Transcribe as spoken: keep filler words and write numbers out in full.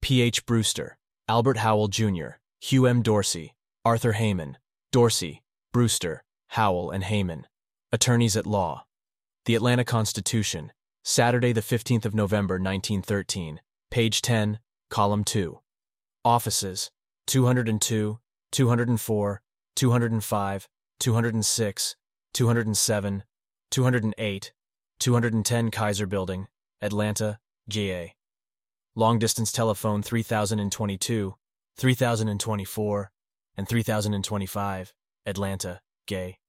P H Brewster, Albert Howell Junior, Hugh M. Dorsey, Arthur Heyman, Dorsey, Brewster, Howell, and Heyman. Attorneys at law. The Atlanta Constitution, Saturday the fifteenth of November, nineteen thirteen, page ten, column two. Offices, two hundred two, two hundred four, two hundred five, two hundred six, two hundred seven, two hundred eight, two hundred ten Kaiser Building, Atlanta, G A. Long distance telephone three thousand twenty-two, three thousand twenty-four, and three thousand twenty-five, Atlanta, G A.